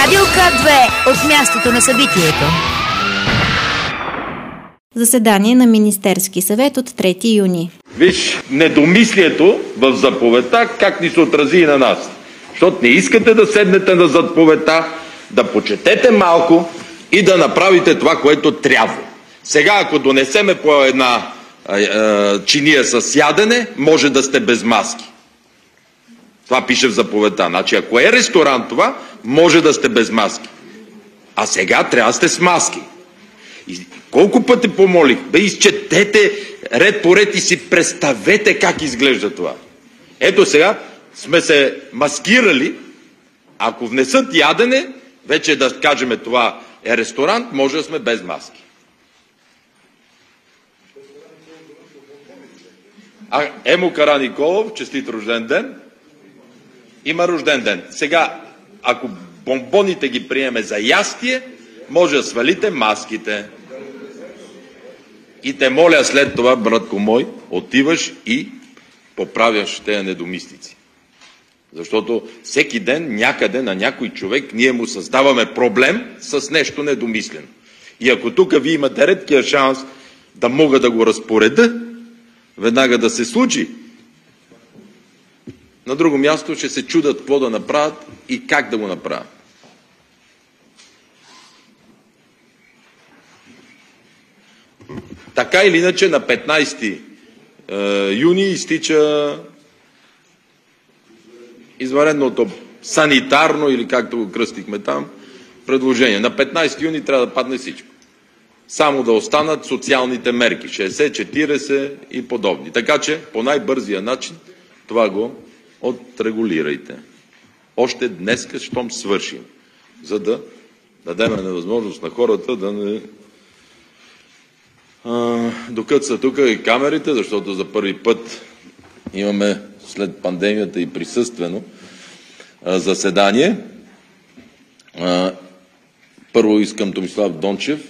Радио К2 от мястото на събитието. Заседание на Министерски съвет от 3 юни. Виж недомислието в заповедта как ни се отрази и на нас. Защото не искате да седнете на заповедта, да почетете малко и да направите това, което трябва. Сега, ако донесеме по една чиния с ядене, може да сте без маски. Това пише в заповедта. Значи, ако е ресторант това, може да сте без маски. А сега трябва да сте с маски. И колко пъти помолих, изчетете ред по ред и си представете как изглежда това. Ето сега сме се маскирали. Ако внесат ядене, вече да кажем това е ресторант, може да сме без маски. Емо Караниколов, честит рожден ден. Има рожден ден. Сега, ако бомбоните ги приеме за ястие, може да свалите маските. И те моля след това, братко мой, отиваш и поправяш тези недомислици. Защото всеки ден някъде на някой човек ние му създаваме проблем с нещо недомислено. И ако тук вие имате редкия шанс да мога да го разпореда, веднага да се случи, на друго място ще се чудат какво да направят и как да го направят. Така или иначе на 15 юни изтича извънредното санитарно, или както го кръстихме там, предложение. На 15 юни трябва да падне всичко. Само да останат социалните мерки, 60, 40 и подобни. Така че по най-бързия начин това го отрегулирайте. Още днеска, щом свършим, за да дадем невъзможност на хората да не докътса тук и камерите, защото за първи път имаме след пандемията и присъствено заседание. Първо искам Томислав Дончев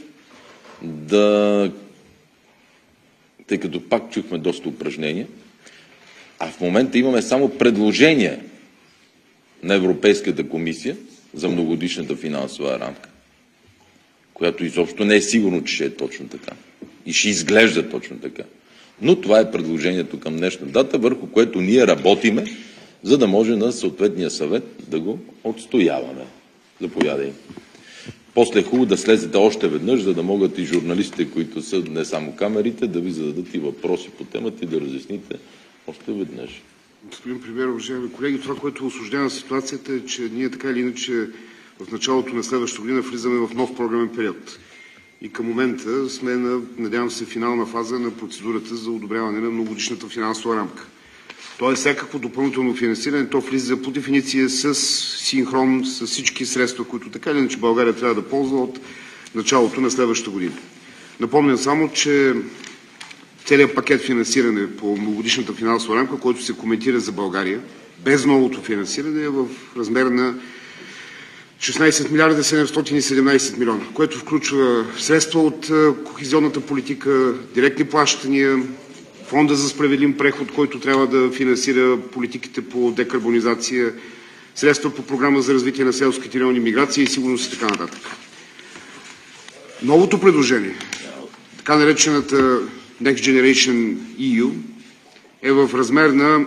тъй като пак чухме доста упражнения, а в момента имаме само предложение на Европейската комисия за многогодишната финансова рамка, която изобщо не е сигурно, че ще е точно така. И ще изглежда точно така. Но това е предложението към днешна дата, върху което ние работиме, за да може на съответния съвет да го отстояваме. Заповядай. После е хубаво да слезете още веднъж, за да могат и журналистите, които са не само камерите, да ви зададат и въпроси по темата и да разясните още веднъж. Господин премиер, уважаеми колеги, това, което усложнява ситуацията е, че ние така или иначе в началото на следващата година влизаме в нов програмен период. И към момента сме на, надявам се, финална фаза на процедурата за одобряване на многогодишната финансова рамка. Тоест, всякакво допълнително финансиране, то влиза по дефиниция с синхрон с всички средства, които така или иначе България трябва да ползва от началото на следващата година. Напомням само, че целият пакет финансиране по многогодишната финансова рамка, който се коментира за България, без новото финансиране е в размер на 16 милиарда 717 милиона, което включва средства от кохезионната политика, директни плащания, Фонда за справедлив преход, който трябва да финансира политиките по декарбонизация, средства по програма за развитие на селските райони, миграция и сигурност и така нататък. Новото предложение, така наречената Next Generation EU, е в размер на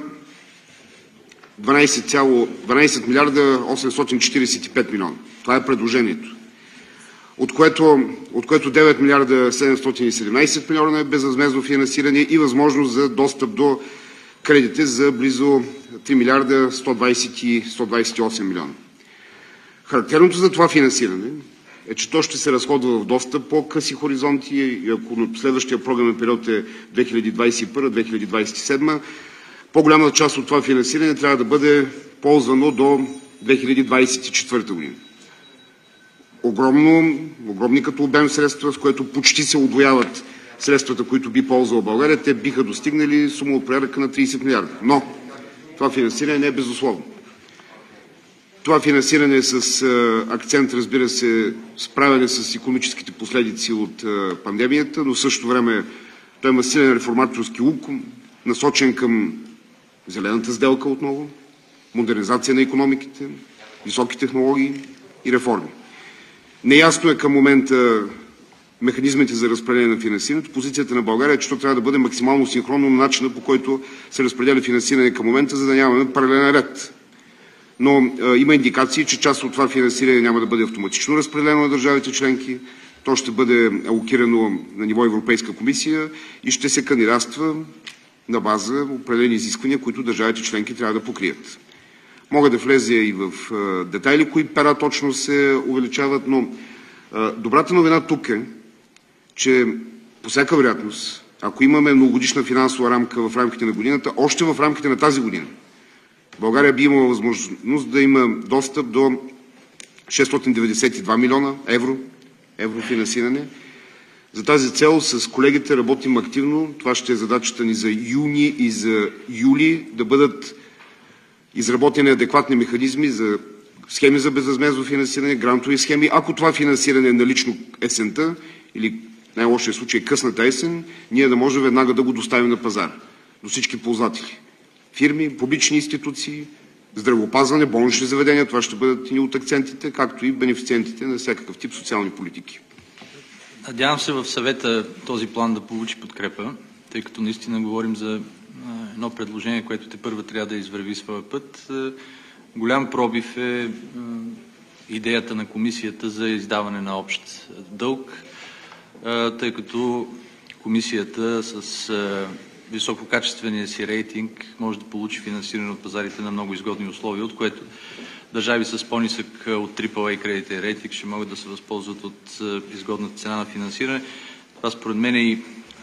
12 милиарда 845 милиона. Това е предложението. От което 9 милиарда 717 милиона е безвъзмездно финансиране и възможност за достъп до кредити за близо 3 милиарда 128 милиона. Характерното за това финансиране е, че то ще се разходва в доста по-къси хоризонти и ако следващия програмен период е 2021-2027, по-голямата част от това финансиране трябва да бъде ползвано до 2024 година. Огромни като обем средства, с което почти се удвояват средствата, които би ползвала България. Те биха достигнали сума от порядъка на 30 милиарда. Но това финансиране не е безусловно. Това финансиране е с акцент, разбира се, справяне с икономическите последици от пандемията, но в същото време той има силен реформаторски лук, насочен към зелената сделка отново, модернизация на икономиките, високи технологии, и реформи. Неясно е към момента механизмите за разпределение на финансирането. Позицията на България е, че то трябва да бъде максимално синхронно на начина, по който се разпределя финансиране към момента, за да нямаме паралелен ред. Но има индикации, че част от това финансиране няма да бъде автоматично разпределено на държавите членки. То ще бъде алокирано на ниво Европейска комисия и ще се кандидатства на база определени изисквания, които държавите членки трябва да покрият. Мога да влезе и в детайли, кои пера точно се увеличават, но добрата новина тук е, че по всяка вероятност, ако имаме многогодишна финансова рамка в рамките на годината, още в рамките на тази година, България би имала възможност да има достъп до 692 милиона еврофинансиране. За тази цел с колегите работим активно. Това ще е задачата ни за юни и за юли, да бъдат изработени адекватни механизми за схеми за безвъзмездно финансиране, грантови схеми. Ако това финансиране е налично есента или най-лошия случай късната есен, ние да може веднага да го доставим на пазара до всички ползватели. Фирми, публични институции, здравеопазване, болнични заведения, това ще бъдат и от акцентите, както и бенефициентите на всякакъв тип социални политики. Надявам се в съвета този план да получи подкрепа, тъй като наистина говорим за едно предложение, което тепърва трябва да извърви своя път. Голям пробив е идеята на комисията за издаване на общ дълг, тъй като комисията с висококачествения си рейтинг може да получи финансиране от пазарите на много изгодни условия, от което държави с по-нисък от AAA кредитен рейтинг ще могат да се възползват от изгодната цена на финансиране. Това според мен и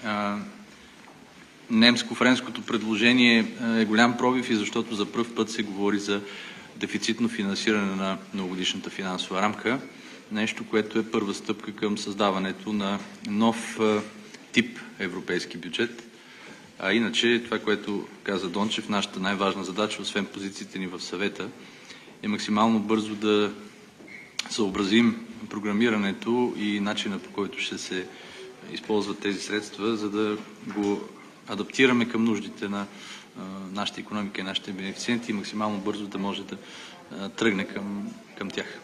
немско-френското предложение е голям пробив и защото за пръв път се говори за дефицитно финансиране на многогодишната финансова рамка. Нещо, което е първа стъпка към създаването на нов тип европейски бюджет. А иначе това, което каза Дончев, нашата най-важна задача, освен позициите ни в съвета, е максимално бързо да съобразим програмирането и начина, по който ще се използват тези средства, за да го адаптираме към нуждите на нашата икономика и нашите бенефициенти и максимално бързо да може да тръгне към тях.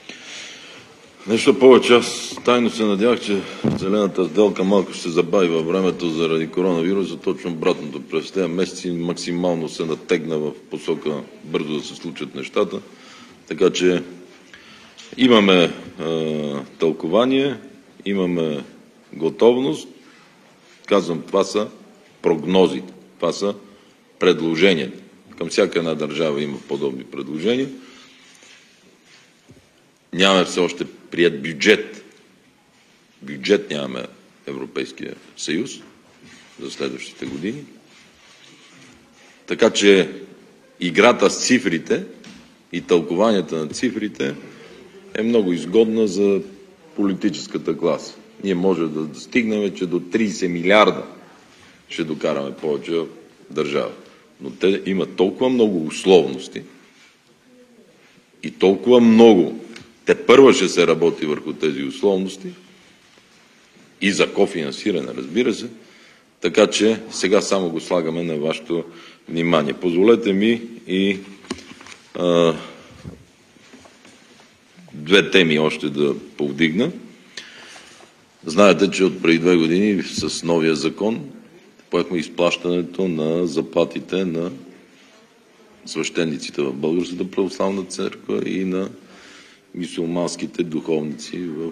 Нещо повече, аз тайно се надявах, че зелената сделка малко ще се забави във времето заради коронавируса, точно обратното. През тези месеци максимално се натегна в посока бързо да се случат нещата. Така че имаме тълкование, имаме готовност. Казвам, това са прогнозите, това са предложенията. Към всяка една държава има подобни предложения. Нямаме все още приет бюджет. Бюджет нямаме Европейския съюз за следващите години. Така че играта с цифрите и тълкованията на цифрите е много изгодна за политическата класа. Ние може да стигнем, че до 30 милиарда ще докараме повече в държава. Но те имат толкова много условности и толкова много тепърва ще се работи върху тези условности и за кофинансиране, разбира се, така че сега само го слагаме на вашето внимание. Позволете ми и две теми още да повдигна. Знаете, че от преди 2 години с новия закон поехме изплащането на заплатите на свещениците в Българската православна църква и на мюсюлманските духовници в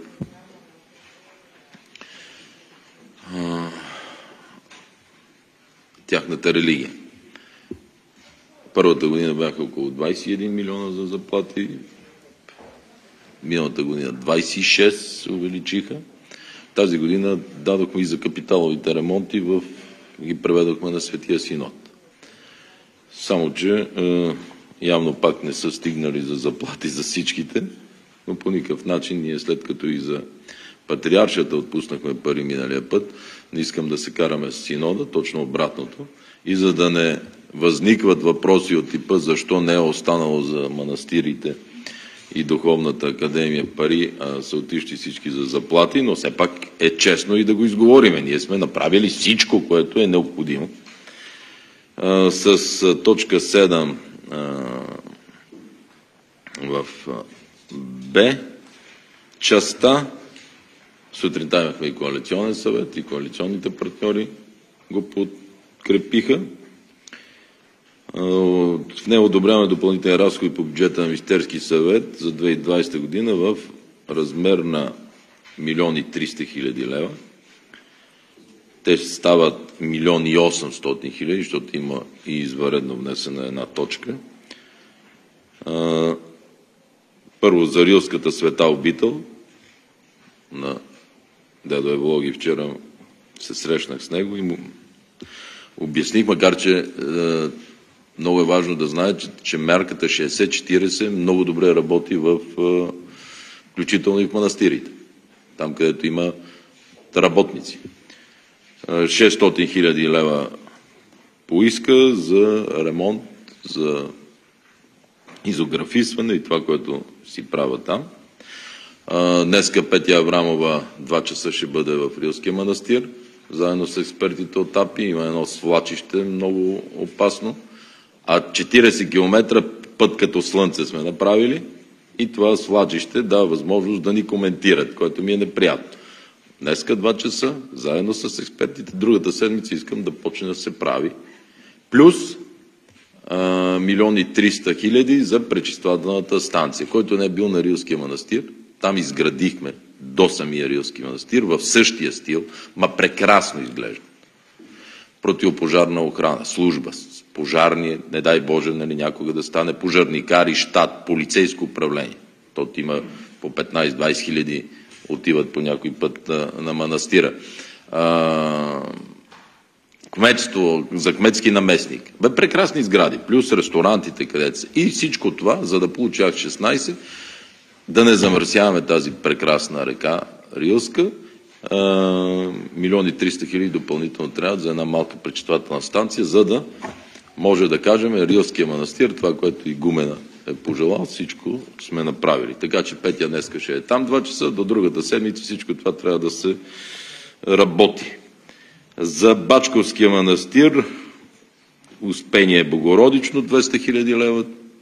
тяхната религия. Първата година бяха около 21 милиона за заплати, миналата година 26 се увеличиха. Тази година дадохме и за капиталовите ремонти, ги преведохме на Светия Синод. Само че явно пак не са стигнали за заплати за всичките, но по никакъв начин ние, след като и за патриаршията отпуснахме пари миналия път, не искам да се караме с Синода, точно обратното. И за да не възникват въпроси от типа защо не е останало за манастирите и Духовната академия пари, а са отишли всички за заплати, но все пак е честно и да го изговориме. Ние сме направили всичко, което е необходимо. С точка 7 в Б. Частта, сутринта имахме и коалиционен съвет, и коалиционните партньори го подкрепиха. В него одобряваме допълнителни разходи по бюджета на Министерски съвет за 2020 година в размер на 1 300 000 лева. Те стават 1 800 000, защото има и извънредно внесена една точка. Първо за Рилската света обител на дедо Евлоги. Вчера се срещнах с него и му обясних, макар че много е важно да знае, че мярката 60-40 много добре работи включително и в манастирите. Там, където има работници. 600 000 лева поиска за ремонт, за изографисване и това, което си правят там. Днеска Петя Аврамова 2 часа ще бъде в Рилския манастир, заедно с експертите от АПИ. Има едно свлачище, много опасно. А 40 км път като слънце сме направили и това свлачище дава възможност да ни коментират, което ми е неприятно. Днеска 2 часа, заедно с експертите. Другата седмица искам да почне да се прави. Плюс 1 300 000 за пречиствателната станция, който не е бил на Рилския манастир. Там изградихме до самия Рилски манастир в същия стил, ма прекрасно изглежда. Противопожарна охрана, служба, пожарни, не дай Боже, нали, някога да стане пожарникар и щат, полицейско управление. Тот има по 15-20 хиляди отиват по някой път на манастира. Кметство, за кметски наместник. Прекрасни сгради, плюс ресторантите, където са. И всичко това, за да получах 16, да не замърсяваме тази прекрасна река Рилска, 1 300 000 допълнително трябва за една малка пречиствателна станция, за да може да кажем Рилския манастир, това, което и Гумена е пожелал, всичко сме направили. Така че Петя днеска ще е там 2 часа, до другата седмица всичко това трябва да се работи. За Бачковския манастир Успение Богородично 200 000 лева.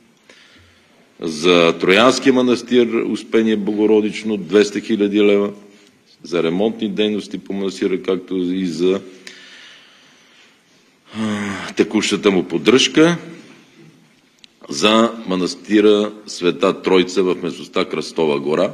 За Троянския манастир Успение Богородично 200 000 лева. За ремонтни дейности по манастира, както и за текущата му поддръжка. За манастира Света Тройца в местността Кръстова гора.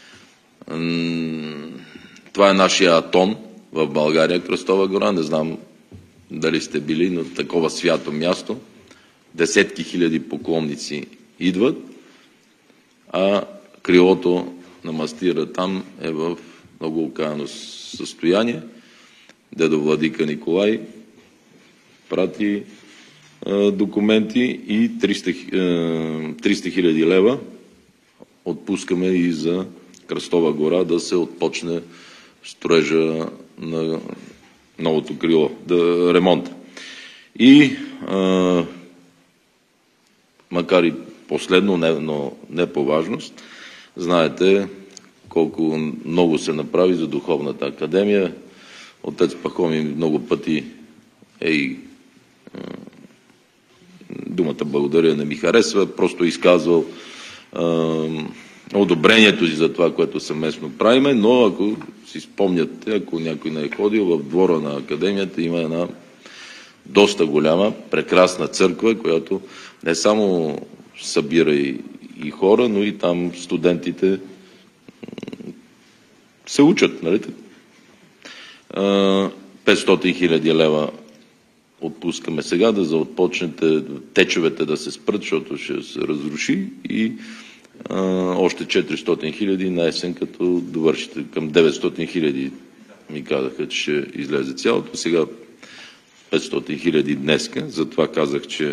Това е нашия Атон в България, Кръстова гора. Не знам дали сте били, но такова свято място. Десетки хиляди поклонници идват, а крилото на манастира там е в много окаяно състояние. Дедо Владика Николай прати документи и 300 000 лева отпускаме и за Кръстова гора да се отпочне строежа на новото крило, ремонта. И макар и последно, но не по важност, знаете колко много се направи за Духовната академия. Отец Пахоми много пъти думата благодаря не ми харесва, просто изказвал одобрението си за това, което съвместно правиме, но ако си спомняте, ако някой не е ходил, в двора на академията има една доста голяма, прекрасна църква, която не само събира и хора, но и там студентите се учат. Нали? 500 000 лева отпускаме сега, да започнете течовете да се спрат, защото ще се разруши и още 400 000 на есен, като довършите. Към 900 000 ми казаха, че ще излезе цялото. Сега 500 000 днеска. Затова казах, че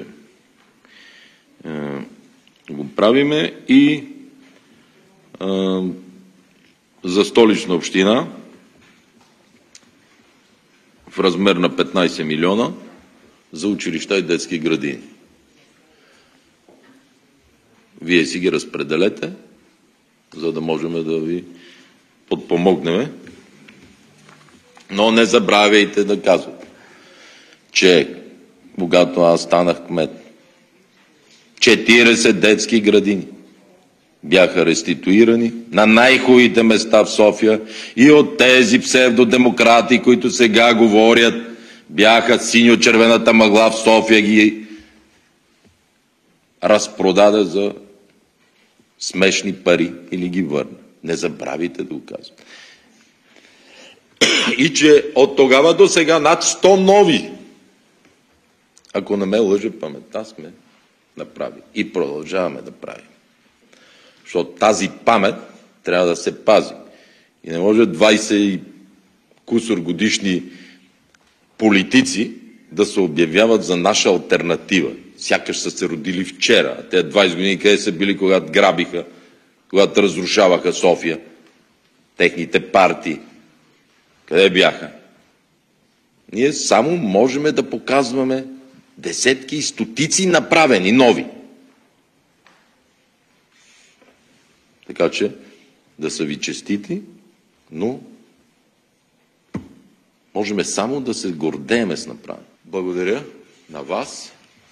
го правиме. И за Столична община в размер на 15 милиона за училища и детски градини. Вие си ги разпределете, за да можем да ви подпомогнем. Но не забравяйте да казвате, че когато аз станах кмет, 40 детски градини бяха реституирани на най-хубавите места в София и от тези псевдодемократи, които сега говорят, бяха синьо-червената мъгла в София, ги разпродаде за смешни пари или ги върна. Не забравяйте да го казвам. И че от тогава до сега над 100 нови, ако не ме лъже паметта, сме направили и продължаваме да правим. Защото тази памет трябва да се пази. И не може 20 и кусор годишни политици да се обявяват за наша алтернатива. Сякаш са се родили вчера. А те 20 години къде са били, когато грабиха, когато разрушаваха София, техните партии. Къде бяха? Ние само можем да показваме десетки и стотици направени, нови. Така че да са ви честити, но можем само да се гордееме с направен. Благодаря на вас.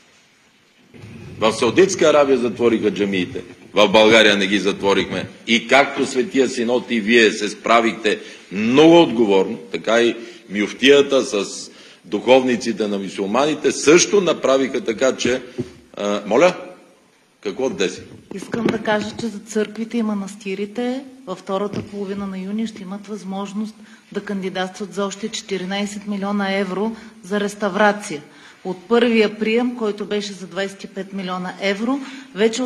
В Саудитска Арабия затвориха джамиите, в България не ги затворихме. И както Светия Синод и вие се справихте много отговорно, така и мюфтията с духовниците на мюсюлманите също направиха така, че... Моля? Какво от 10? Искам да кажа, че за църквите и манастирите във втората половина на юни ще имат възможност да кандидатстват за още 14 милиона евро за реставрация. От първия прием, който беше за 25 милиона евро, вече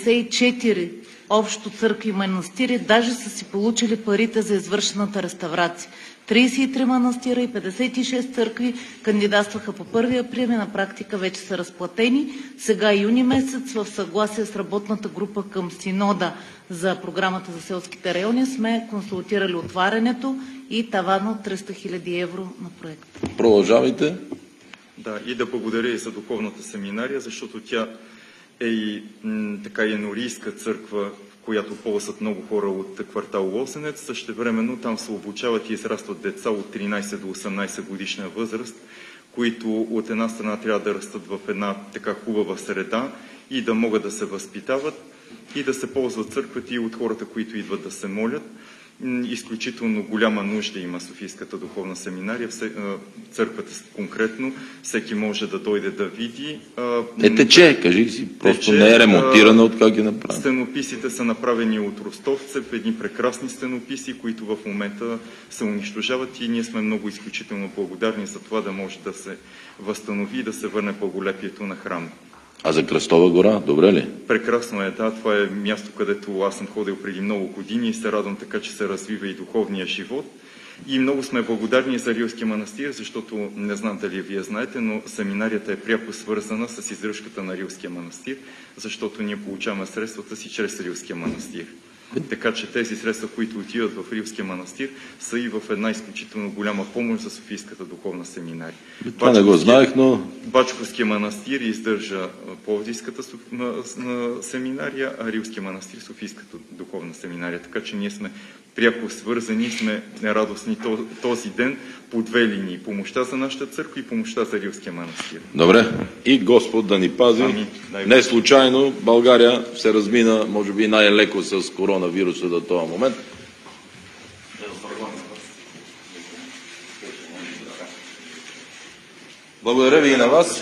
84 общо църкви и манастири даже са си получили парите за извършената реставрация. 33 манастира и 56 църкви кандидатстваха по първия прием и на практика вече са разплатени. Сега юни месец в съгласие с работната група към Синода за програмата за селските райони сме консултирали отварянето и тавана от 300 хиляди евро на проект. Продължавайте. Да, и да благодаря и за духовната семинария, защото тя е и така енорийска църква, в която ползват много хора от квартал Лозенец. Същевременно там се обучават и израстват деца от 13 до 18 годишна възраст, които от една страна трябва да растат в една така хубава среда и да могат да се възпитават и да се ползват църквата и от хората, които идват да се молят. Изключително голяма нужда има Софийската духовна семинария, църквата конкретно, всеки може да дойде да види. Тече, кажи си, просто не е ремонтирана от как е направена. Стенописите са направени от Ростовцев, едни прекрасни стенописи, които в момента се унищожават и ние сме много изключително благодарни за това да може да се възстанови и да се върне благолепието на храма. А за Кръстова гора, добре ли? Прекрасно е, да. Това е място, където аз съм ходил преди много години и се радвам така, че се развива и духовния живот. И много сме благодарни за Рилския манастир, защото не знам дали вие знаете, но семинарията е пряко свързана с издръжката на Рилския манастир, защото ние получаваме средствата си чрез Рилския манастир. Така че тези средства, които отиват в Рилския манастир, са и в една изключително голяма помощ за Софийската духовна семинария. Това не го знаех, но... Бачковския манастир издържа Пловдивската семинария, а Рилския манастир Софийската духовна семинария. Така че ние сме пряко свързани, сме радостни този ден по две линии. Помощта за нашата църква и помощта за Рилския манастир. Добре. И Господ да ни пази. Не случайно България се размина, може би най-леко с коронавируса до този момент. Благодаря ви и на вас.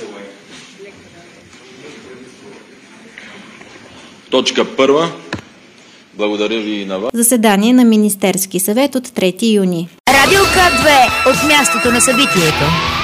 Точка 1. Благодаря ви и на вас. Заседание на Министерски съвет от 3 юни. Радио К2 от мястото на събитието.